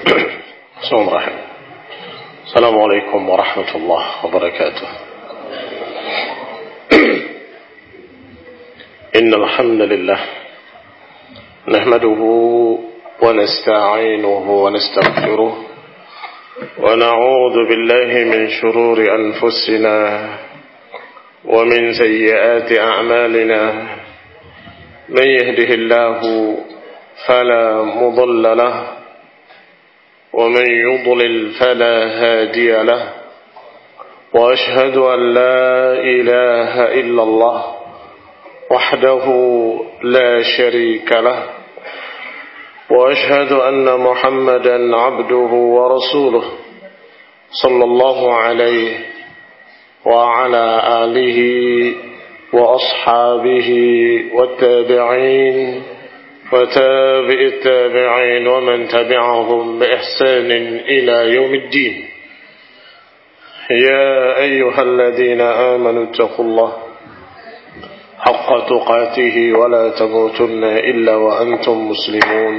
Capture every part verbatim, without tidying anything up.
Bismillahirrahmanirrahim. Assalamualaikum warahmatullahi wabarakatuh. Innal hamdalillah nahmaduhu wa nasta'inuhu wa nastaghfiruh wa na'udzu billahi min shururi anfusina wa min sayyiati a'malina. Man yahdihillahu fala mudilla lahu ومن يضلل فلا هادي له وأشهد أن لا إله إلا الله وحده لا شريك له وأشهد أن محمدا عبده ورسوله صلى الله عليه وعلى آله وأصحابه والتابعين وتابع التابعين ومن تبعهم بإحسان إلى يوم الدين. يا أيها الذين آمنوا اتقوا الله حق تقاته ولا تموتن إلا وأنتم مسلمون.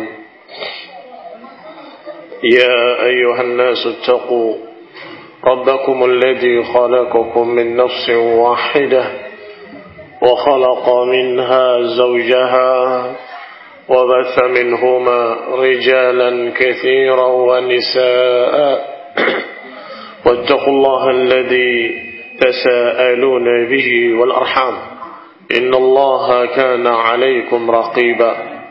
يا أيها الناس اتقوا ربكم الذي خلقكم من نفس واحدة وخلق منها زوجها وبث منهما رجالا كثيرا ونساء واتقوا الله الذي تساءلون به والأرحام إن الله كان عليكم رقيبا.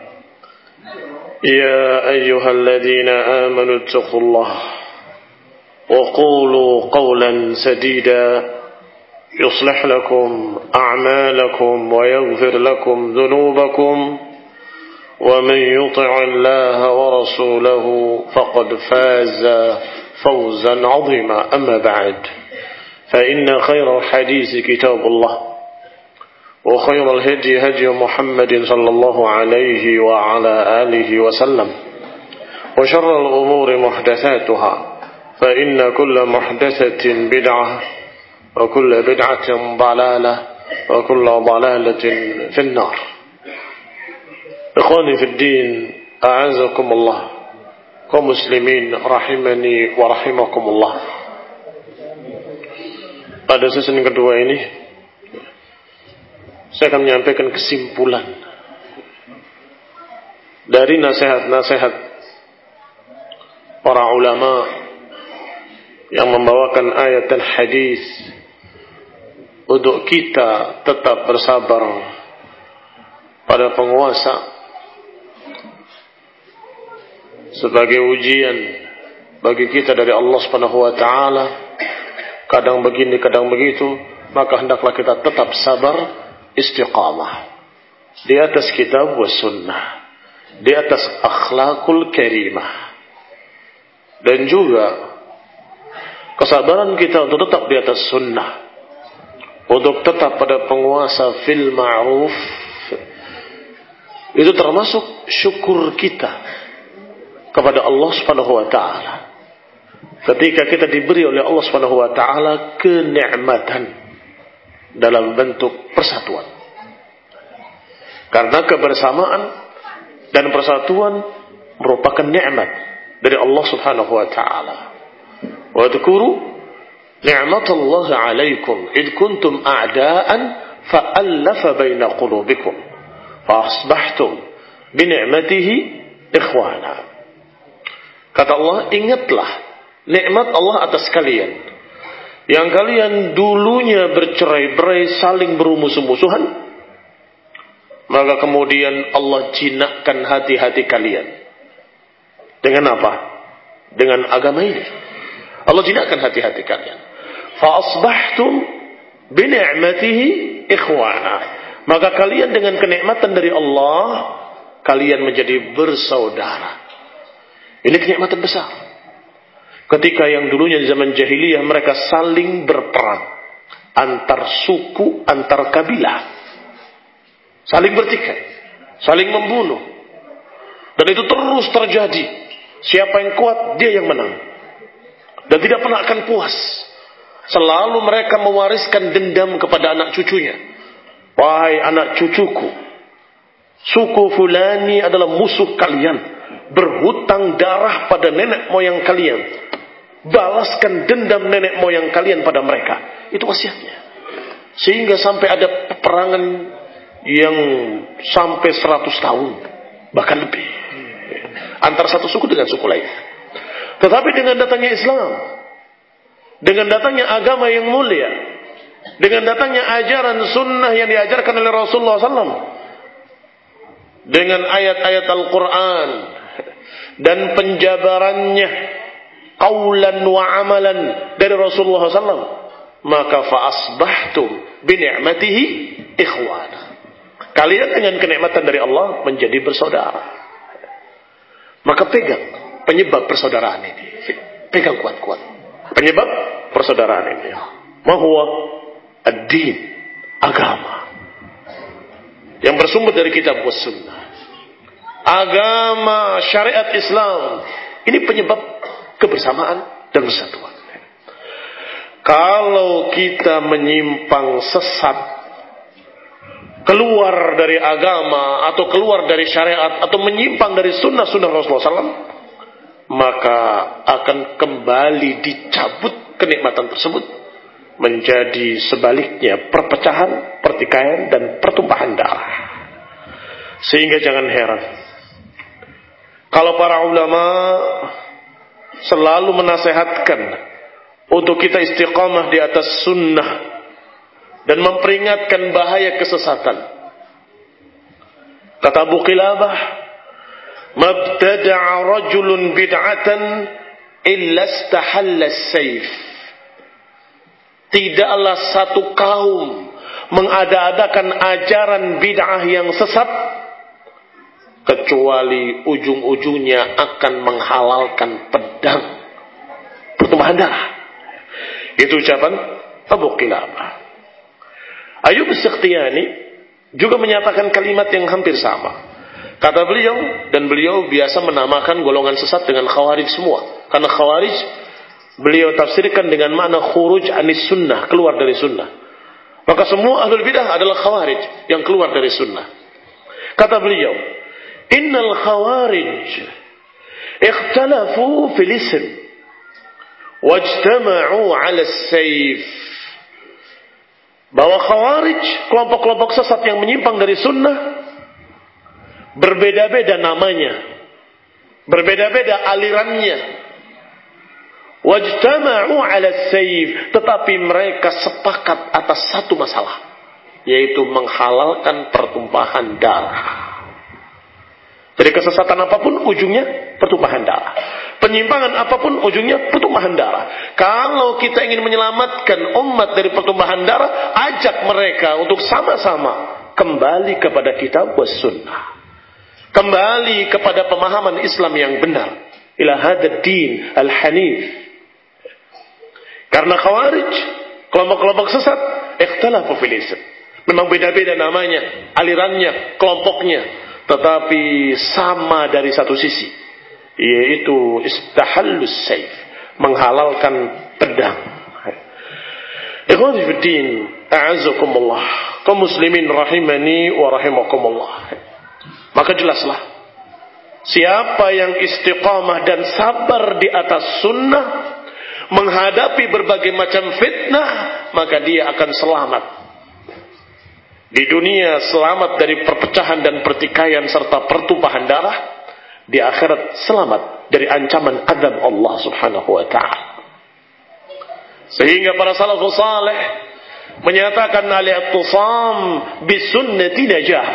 يا أيها الذين آمنوا اتقوا الله وقولوا قولا سديدا يصلح لكم أعمالكم ويغفر لكم ذنوبكم ومن يطع الله ورسوله فقد فاز فوزا عظيما. أما بعد فإن خير الحديث كتاب الله وخير الهدي هدي محمد صلى الله عليه وعلى آله وسلم وشر الأمور محدثاتها فإن كل محدثة بدعة وكل بدعة ضلالة وكل ضلالة في النار. Ikhwani fid din, a'azakumullah, kaum muslimin rahimani wa rahimakumullah. Pada sesi kedua ini saya akan menyampaikan kesimpulan dari nasihat-nasihat para ulama yang membawakan ayat dan hadis untuk kita tetap bersabar pada penguasa sebagai ujian bagi kita dari Allah Subhanahu wa taala. Kadang begini, kadang begitu, maka hendaklah kita tetap sabar, istiqamah di atas kitab wa sunnah, di atas akhlakul karimah. Dan juga kesabaran kita untuk tetap di atas sunnah, untuk tetap pada penguasa fil ma'ruf, itu termasuk syukur kita kepada Allah Subhanahu wa taala. Ketika kita diberi oleh Allah Subhanahu wa taala kenikmatan dalam bentuk persatuan. Karena kebersamaan dan persatuan merupakan nikmat dari Allah Subhanahu wa taala. Wa dzkuru ni'matallahi 'alaikum id kuntum a'da'an fa'alafa baina qulubikum fa asbahtum bi ni'matihi ikhwana. Kata Allah, ingatlah nikmat Allah atas kalian, yang kalian dulunya bercerai-berai, saling bermusuh-musuhan, maka kemudian Allah jinakkan hati-hati kalian. Dengan apa? Dengan agama ini. Allah jinakkan hati-hati kalian. Fa asbahtum bi ni'matihi ikhwana. Maka kalian dengan kenikmatan dari Allah, kalian menjadi bersaudara. Ini kenikmatan besar. Ketika yang dulunya di zaman jahiliyah mereka saling berperang antar suku, antar kabilah, saling bertikai, saling membunuh, dan itu terus terjadi. Siapa yang kuat, dia yang menang, dan tidak pernah akan puas. Selalu mereka mewariskan dendam kepada anak cucunya. Wahai anak cucuku, suku fulani adalah musuh kalian. berhutang darah pada nenek moyang kalian. Balaskan dendam nenek moyang kalian pada mereka. Itu wasiatnya. Sehingga sampai ada peperangan yang sampai seratus tahun, bahkan lebih, antara satu suku dengan suku lain. Tetapi dengan datangnya Islam, dengan datangnya agama yang mulia, dengan datangnya ajaran sunnah yang diajarkan oleh Rasulullah sallallahu alaihi wasallam, dengan ayat-ayat Al-Quran dan penjabarannya qaulan wa amalan dari Rasulullah sallallahu alaihi wasallam, maka fa'asbahtum bini'matihi ikhwana. Kalian dengan kenikmatan dari Allah menjadi bersaudara. Maka pegang penyebab persaudaraan ini. Pegang kuat-kuat. Penyebab persaudaraan ini. Mahuwa ad-din, agama. Yang bersumber dari kitab was sunnah. Agama syariat Islam. Ini penyebab kebersamaan dan persatuan. Kalau kita menyimpang sesat, keluar dari agama atau keluar dari syariat atau menyimpang dari sunnah-sunnah Rasulullah sallallahu alaihi wasallam, maka akan kembali dicabut kenikmatan tersebut menjadi sebaliknya perpecahan, pertikaian dan pertumpahan darah. Sehingga jangan heran kalau para ulama selalu menasehatkan untuk kita istiqamah di atas sunnah dan memperingatkan bahaya kesesatan. Kata Abu Qilabah, "Mabtada'a rajulun bid'atan illa istahalla as-sayf." Tidaklah satu kaum mengada-adakan ajaran bid'ah yang sesat kecuali ujung-ujungnya akan menghalalkan pedang, pertumpahan darah. Itu ucapan Abu Qilabah. Ayyub As-Sikhtiyani juga menyatakan kalimat yang hampir sama. Kata beliau, dan beliau biasa menamakan golongan sesat dengan khawarij semua. Karena khawarij beliau tafsirkan dengan makna khuruj anis sunnah, keluar dari sunnah. Maka semua ahlul bidah adalah khawarij yang keluar dari sunnah. Kata beliau, innal khawarij ikhtalafu fil ism wajtama'u 'ala as-sayf. Bahwa khawarij, kelompok-kelompok sesat yang menyimpang dari sunnah, berbeda-beda namanya, berbeda-beda alirannya. Wajtama'u 'ala as-sayf, tetapi mereka sepakat atas satu masalah, yaitu menghalalkan pertumpahan darah. Jadi kesesatan apapun ujungnya pertumpahan darah. Penyimpangan apapun ujungnya pertumpahan darah. Kalau kita ingin menyelamatkan umat dari pertumpahan darah, ajak mereka untuk sama-sama kembali kepada kitab was sunnah. Kembali kepada pemahaman Islam yang benar. Ila hadad din al-hanif. Karena khawarij, kelompok-kelompok sesat, ikhtalafu fil ism. Memang beda-beda namanya, alirannya, kelompoknya, tetapi sama dari satu sisi, yaitu istahallus sayf, menghalalkan pedang. Ikhwani fiddin, a'azzakumullah, kaum muslimin rahimani wa rahimakumullah. Maka jelaslah, siapa yang istiqamah dan sabar di atas sunnah, menghadapi berbagai macam fitnah, maka dia akan selamat. Di dunia selamat dari perpecahan dan pertikaian serta pertumpahan darah. Di akhirat selamat dari ancaman azab Allah subhanahu wa ta'ala. Sehingga para salafus salih menyatakan al-i'tisam bisunnati najah.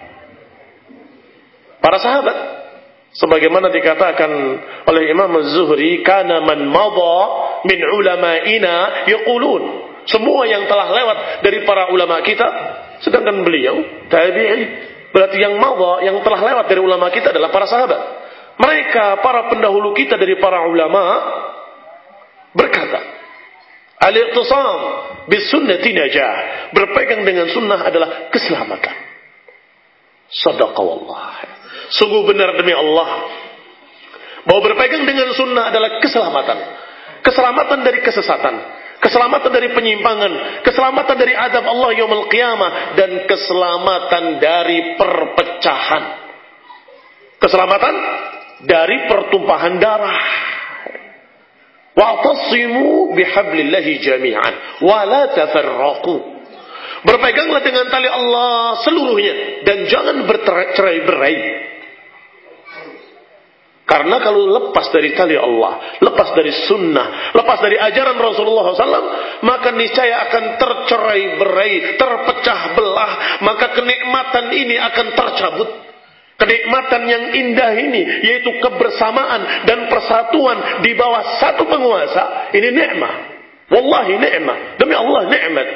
Para sahabat, sebagaimana dikatakan oleh Imam Az-Zuhri, kana man madha min ulama'ina yaqulun, semua yang telah lewat dari para ulama kita, sedangkan beliau tabi'in, berarti yang madha, yang telah lewat dari ulama kita adalah para sahabat. Mereka, para pendahulu kita dari para ulama, berkata, al-i'tisam bisunnati najah, berpegang dengan sunnah adalah keselamatan. Sadaqallah, sungguh benar demi Allah bahwa berpegang dengan sunnah adalah keselamatan. Keselamatan dari kesesatan, keselamatan dari penyimpangan, keselamatan dari azab Allah yaumul qiyamah, dan keselamatan dari perpecahan. Keselamatan dari pertumpahan darah. Wa'tasimu bihablillahi jami'an wa la tafarraqu. Berpeganglah dengan tali Allah seluruhnya dan jangan bercerai-berai. Karena kalau lepas dari tali Allah, lepas dari sunnah, lepas dari ajaran Rasulullah shallallahu alaihi wasallam, maka niscaya akan tercerai-berai, terpecah belah, maka kenikmatan ini akan tercabut. Kenikmatan yang indah ini, yaitu kebersamaan dan persatuan di bawah satu penguasa, ini nikmat. Wallahi nikmat. Demi Allah nikmat.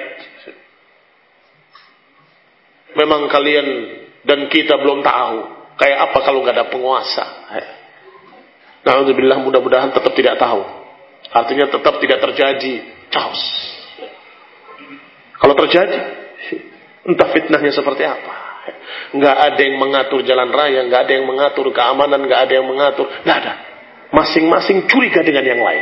Memang kalian dan kita belum tahu kayak apa kalau nggak ada penguasa. Alhamdulillah, mudah-mudahan tetap tidak tahu. Artinya tetap tidak terjadi chaos. Kalau terjadi, entah fitnahnya seperti apa. Nggak ada yang mengatur jalan raya, nggak ada yang mengatur keamanan, nggak ada yang mengatur, nggak ada. Masing-masing curiga dengan yang lain.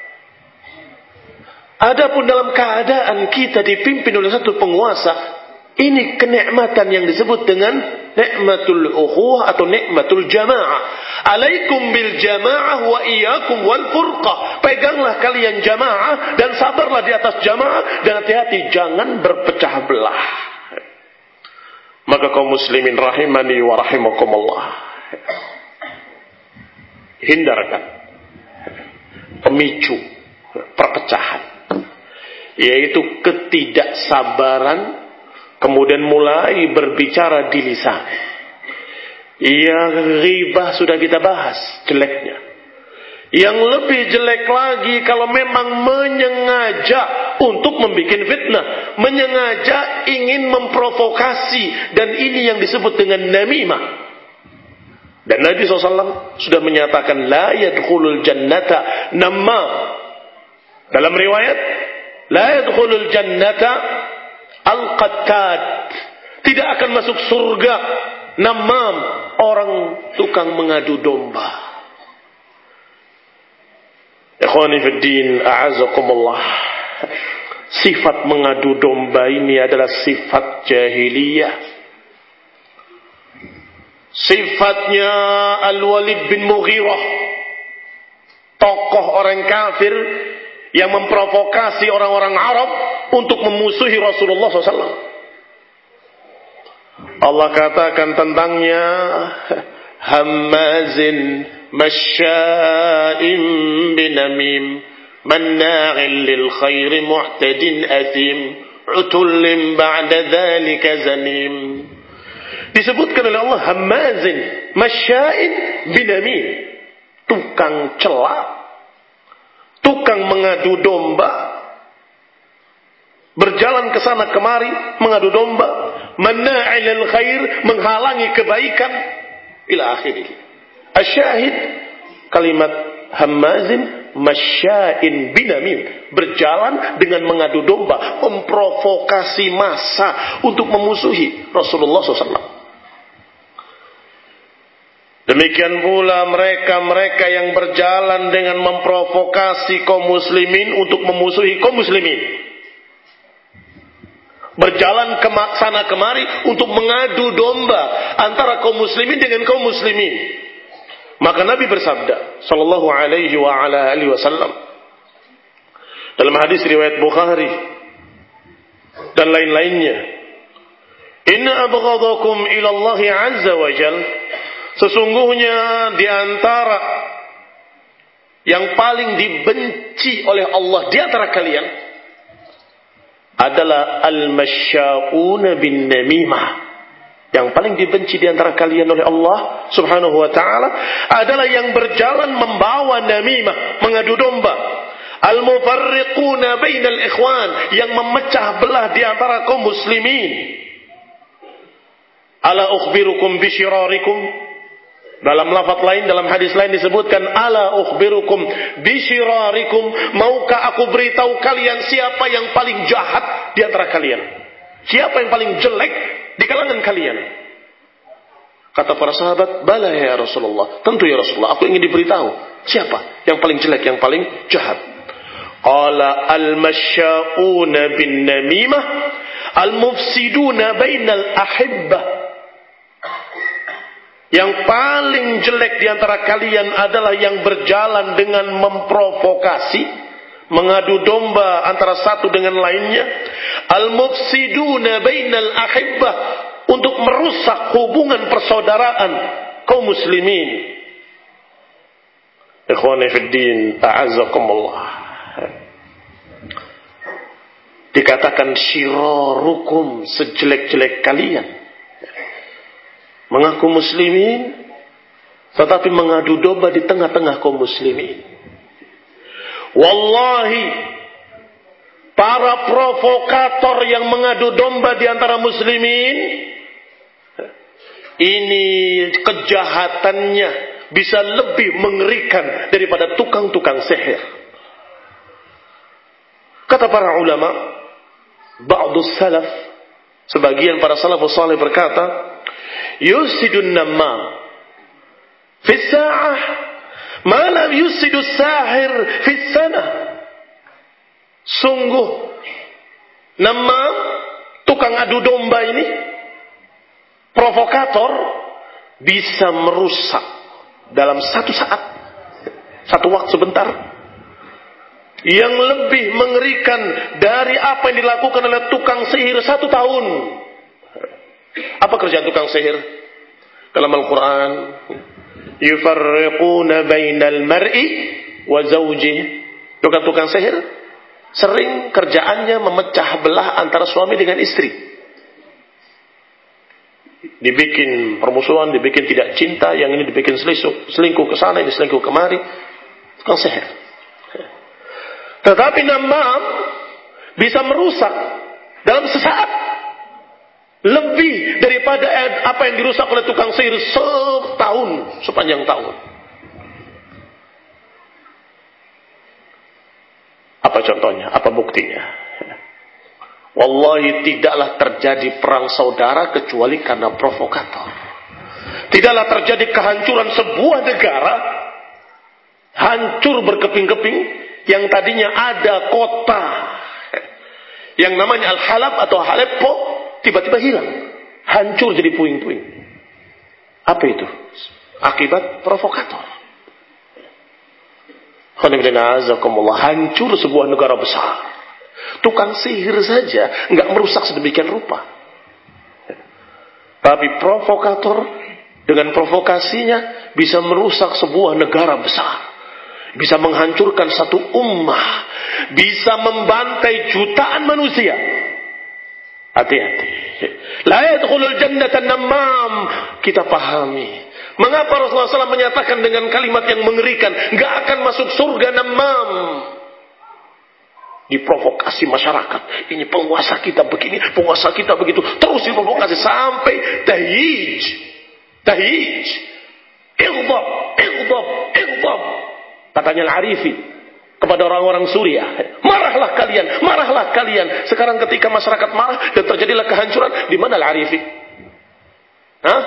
Adapun dalam keadaan kita dipimpin oleh satu penguasa, ini kenikmatan yang disebut dengan nikmatul ukhuwah atau nikmatul jamaah. Alaikum bil jamaah wa iyyakum wal furqah. Peganglah kalian jamaah dan sabarlah di atas jamaah, dan hati-hati jangan berpecah belah. Maka kaum muslimin rahimani wa rahimakumullah, hindarkan pemicu perpecahan, yaitu ketidaksabaran, kemudian mulai berbicara di lisan. Ya, ghibah sudah kita bahas jeleknya. Yang lebih jelek lagi kalau memang menyengaja untuk membuat fitnah, menyengaja ingin memprovokasi, dan ini yang disebut dengan namimah. Dan Nabi shallallahu alaihi wasallam sudah menyatakan la yadkhulul jannata nammam. Dalam riwayat la yadkhulul jannata al-qattat. Tidak akan masuk surga namam, orang tukang mengadu domba. Ikhwani fid din, a'azakumullah. Sifat mengadu domba ini adalah sifat jahiliyah. Sifatnya Al-Walid bin Mughirah, tokoh orang kafir yang memprovokasi orang-orang Arab untuk memusuhi Rasulullah shallallahu alaihi wasallam. Allah katakan tentangnya, Hammazin masya'in binamim manna'in lil khairi mu'tadin athim utullin ba'da dhalika zanim. Disebutkan oleh Allah Hammazin masya'in binamim, tukang celak, tukang mengadu domba, berjalan ke sana kemari mengadu domba, manna'in lil khair, menghalangi kebaikan, ila akhirih. Asyahid kalimat Hammazin masya'in binamim, berjalan dengan mengadu domba, memprovokasi massa untuk memusuhi Rasulullah shallallahu alaihi wasallam. Demikian pula mereka-mereka yang berjalan dengan memprovokasi kaum muslimin untuk memusuhi kaum muslimin, berjalan ke sana kemari untuk mengadu domba antara kaum muslimin dengan kaum muslimin. Maka Nabi bersabda sallallahu alaihi wa ala alihi wasallam dalam hadis riwayat Bukhari dan lain-lainnya, inna abghadakum ila Allah azza wa jal, sesungguhnya di antara yang paling dibenci oleh Allah di antara kalian adalah al-masya'una bin namimah. Yang paling dibenci di antara kalian oleh Allah subhanahu wa ta'ala adalah yang berjalan membawa namimah, mengadu domba. Al-mufarriquna bainal ikhwan, yang memecah belah di antara kaum muslimin. Ala ukhbirukum bisyirarikum. Dalam lafaz lain, dalam hadis lain disebutkan ala ukhbirukum bisyirarikum, maukah aku beritahu kalian siapa yang paling jahat di antara kalian? Siapa yang paling jelek di kalangan kalian? Kata para sahabat, bala ya Rasulullah, tentu ya Rasulullah, aku ingin diberitahu siapa yang paling jelek, yang paling jahat. Qala al-masya'una bin namimah al-mufsiduna bainal ahibbah. Yang paling jelek di antara kalian adalah yang berjalan dengan memprovokasi, mengadu domba antara satu dengan lainnya. Al-mufsiduna bainal ahibbah, untuk merusak hubungan persaudaraan kaum muslimin. Ikhwani fid din, a'azzakumullah. Dikatakan syirarukum, sejelek-jelek kalian, mengaku muslimin tetapi mengadu domba di tengah-tengah kaum muslimin. Wallahi, para provokator yang mengadu domba di antara muslimin, ini kejahatannya bisa lebih mengerikan daripada tukang-tukang sihir. Kata para ulama, ba'dus salaf, sebagian para salafus salih berkata, yusidun namam fi sa'ah ma lam yusidu sahir fi sanah. Sungguh namam, tukang adu domba ini, provokator, bisa merusak dalam satu saat, satu waktu sebentar, yang lebih mengerikan dari apa yang dilakukan oleh tukang sihir satu tahun. Apa kerjaan tukang sihir? Dalam Al-Quran, yufarriquna bainal mar'i wa zawjihi. Tukang-tukang sihir sering kerjaannya memecah belah antara suami dengan istri. Dibikin permusuhan, dibikin tidak cinta, yang ini dibikin selingkuh, selingkuh ke sana, ini selingkuh kemari. Tukang sihir. Tetapi namam bisa merusak dalam sesaat lebih daripada apa yang dirusak oleh tukang sihir setahun, sepanjang tahun. Apa contohnya? Apa buktinya? Wallahi, tidaklah terjadi perang saudara kecuali karena provokator. Tidaklah terjadi kehancuran sebuah negara, hancur berkeping-keping, yang tadinya ada kota yang namanya Al-Halab atau Aleppo, tiba-tiba hilang, hancur jadi puing-puing. Apa itu? Akibat provokator. Hancur sebuah negara besar. Tukang sihir saja nggak merusak sedemikian rupa, tapi provokator dengan provokasinya bisa merusak sebuah negara besar, bisa menghancurkan satu ummah, bisa membantai jutaan manusia. Hati-hati. La yadkhulul jannata namam. Kita pahami mengapa Rasulullah shallallahu alaihi wasallam menyatakan dengan kalimat yang mengerikan, gak akan masuk surga namam. Diprovokasi masyarakat, ini penguasa kita begini, penguasa kita begitu, terus diprovokasi sampai tahyij, tahyij, ighdab, ighdab, ighdab. Katanya Al-Arifi kepada orang-orang Suriah, marahlah kalian, marahlah kalian. Sekarang ketika masyarakat marah dan terjadilah kehancuran, di mana Al-Arifi? Hah?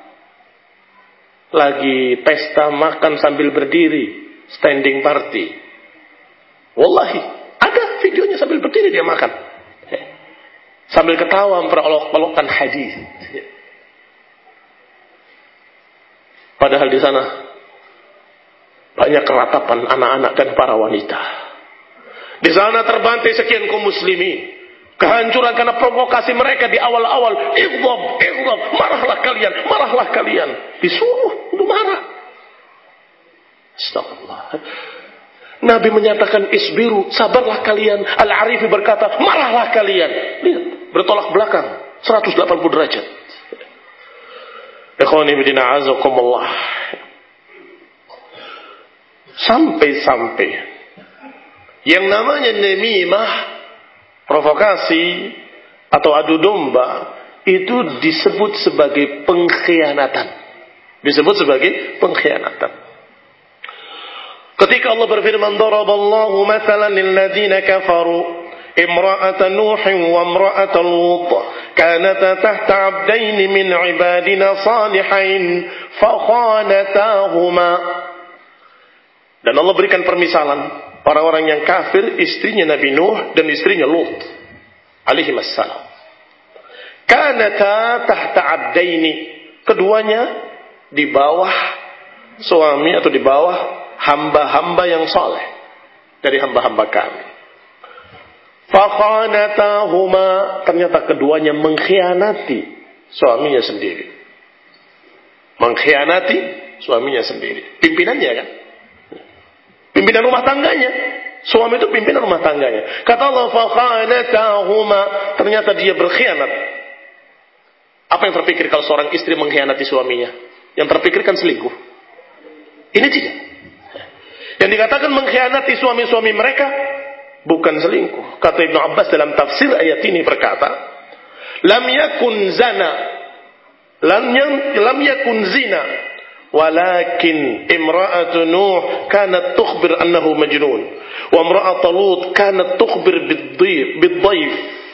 Lagi pesta makan sambil berdiri, standing party. Wallahi, ada videonya sambil berdiri dia makan, sambil ketawa memperolok-olokkan hadis. Padahal di sana banyak keratapan anak-anak dan para wanita. Di sana terbantai sekian kaum muslimin. Kehancuran karena provokasi mereka di awal-awal. Ighdab, ighdab, marahlah kalian, marahlah kalian. Disuruh untuk marah. Astagfirullah. Nabi menyatakan isbiru, sabarlah kalian. Al-Arifi berkata, marahlah kalian. Lihat, bertolak belakang seratus delapan puluh derajat. Ikhwani bidina azakumullah. Sampai-sampai yang namanya namimah, provokasi atau adu domba, itu disebut sebagai pengkhianatan. Disebut sebagai pengkhianatan. Ketika Allah berfirman, daraballahu mathalan lil ladzina kafaru imra'ata nuhin wa imra'ata lut kanata tahta 'abdayn min 'ibadina salihain fa khanatahuma. Dan Allah berikan permisalan para orang yang kafir, istrinya Nabi Nuh dan istrinya Lut alaihi wassalam. Kanata tahta 'abdayn, keduanya di bawah suami atau di bawah hamba-hamba yang saleh dari hamba-hamba kami. Fakhanatahuma, ternyata keduanya mengkhianati suaminya sendiri. Mengkhianati suaminya sendiri. Pimpinannya kan? Pimpinan rumah tangganya. Suami itu pimpinan rumah tangganya. Kata Allah, fakhanatahuma, ternyata dia berkhianat. Apa yang terpikir kalau seorang istri mengkhianati suaminya? Yang terpikirkan selingkuh. Ini tidak. Yang dikatakan mengkhianati suami-suami mereka bukan selingkuh. Kata Ibnu Abbas dalam tafsir ayat ini berkata, lam yakun zana, lam, lam yakun zina, walakin imra'atu Nuh kanat tukhbir annahu majnun, wa imra'atu Lut kanat tukhbir bid-dhayf.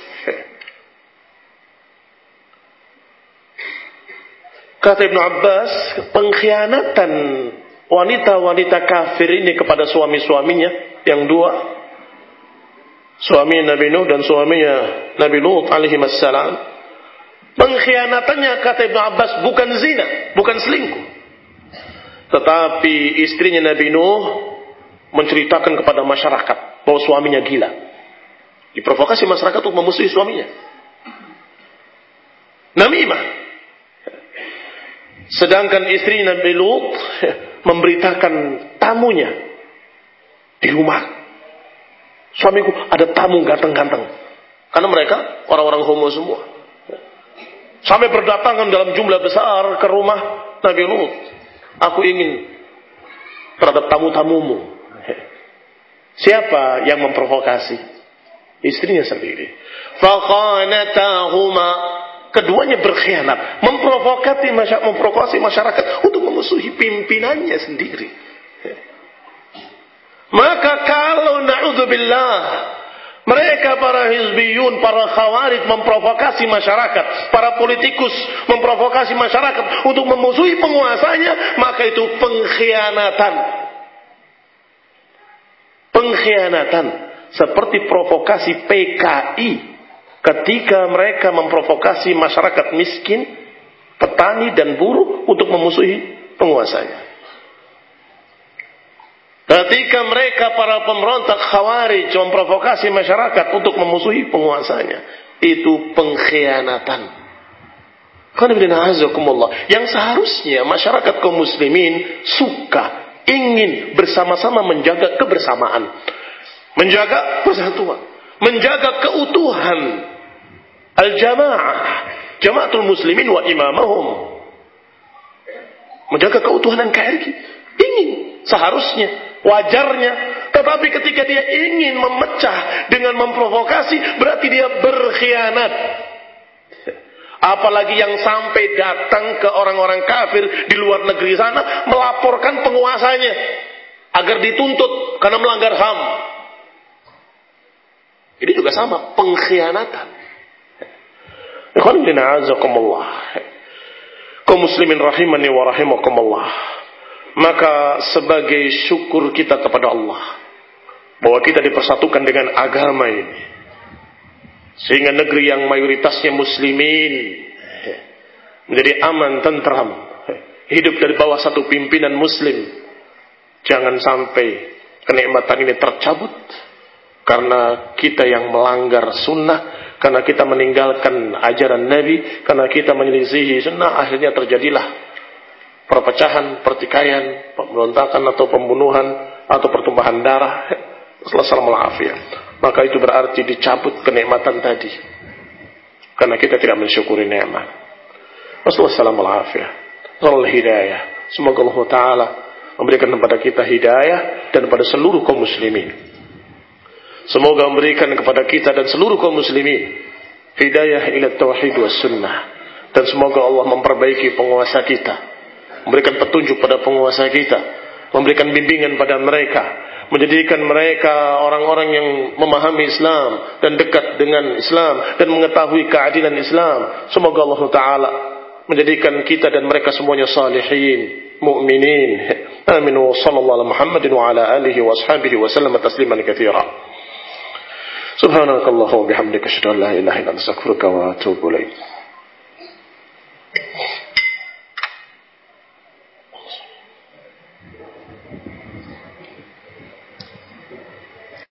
Kata Ibnu Abbas, pengkhianatan wanita-wanita kafir ini kepada suami-suaminya yang dua, suami Nabi Nuh dan suaminya Nabi Lut alaihi wassalam, pengkhianatannya kata Ibnu Abbas bukan zina, bukan selingkuh, tetapi istrinya Nabi Nuh menceritakan kepada masyarakat bahwa suaminya gila. Diprovokasi masyarakat untuk memusuhi suaminya. Namimah. Sedangkan istri Nabi Lut memberitakan tamunya di rumah, suamiku ada tamu ganteng-ganteng. Karena mereka orang-orang homo semua. Sampai berdatangan dalam jumlah besar ke rumah Nabi Lut. Aku ingin terhadap tamu-tamumu. Siapa yang memprovokasi? Istrinya sendiri. Fakhanatahuma, keduanya berkhianat, memprovokasi masyarakat, memprovokasi masyarakat untuk memusuhi pimpinannya sendiri. Maka kalau na'udzubillah, mereka para hizbiyun, para khawarij memprovokasi masyarakat, para politikus memprovokasi masyarakat untuk memusuhi penguasanya, maka itu pengkhianatan. Pengkhianatan seperti provokasi P K I ketika mereka memprovokasi masyarakat miskin, petani dan buruh untuk memusuhi penguasanya. Ketika mereka para pemberontak Khawarij memprovokasi masyarakat untuk memusuhi penguasanya, itu pengkhianatan. Yang seharusnya masyarakat kaum muslimin suka, ingin bersama-sama menjaga kebersamaan, menjaga persatuan, menjaga keutuhan al-jamaah, jamaatul muslimin wa imamahum, menjaga keutuhan N K R I. Ingin, seharusnya, wajarnya. Tetapi ketika dia ingin memecah dengan memprovokasi, berarti dia berkhianat. Apalagi yang sampai datang ke orang-orang kafir di luar negeri sana melaporkan penguasanya agar dituntut karena melanggar H A M. Ini juga sama, pengkhianatan. Ikhwan bin a'azakumullah, kaum muslimin rahimani wa rahimakumullah. Maka sebagai syukur kita kepada Allah bahwa kita dipersatukan dengan agama ini, sehingga negeri yang mayoritasnya muslimin menjadi aman, tentram, hidup dari bawah satu pimpinan muslim. Jangan sampai kenikmatan ini tercabut karena kita yang melanggar sunnah, karena kita meninggalkan ajaran Nabi, karena kita menyelisihi sunnah. Akhirnya terjadilah perpecahan, pertikaian, pemberontakan atau pembunuhan atau pertumpahan darah. Sallallahu Maka itu berarti dicabut kenikmatan tadi, karena kita tidak mensyukuri nikmat. Wassalamualaikum warahmatullahi hidayah. Semoga Allah Taala memberikan kepada kita hidayah dan kepada seluruh kaum muslimin. Semoga memberikan kepada kita dan seluruh kaum muslimin hidayah ila tauhid was sunnah, dan semoga Allah memperbaiki penguasa kita, memberikan petunjuk pada penguasa kita, memberikan bimbingan pada mereka, menjadikan mereka orang-orang yang memahami Islam dan dekat dengan Islam dan mengetahui keadilan Islam. Semoga Allah Ta'ala menjadikan kita dan mereka semuanya salihin, mu'minin. Amin. Wa sallallahu ala Muhammadin wa ala alihi wa ashabihi wa sallam tasliman katsira. Subhanakallahumma wa bihamdika asyhadu an la ilaha illa anta astaghfiruka wa atubu ilaik.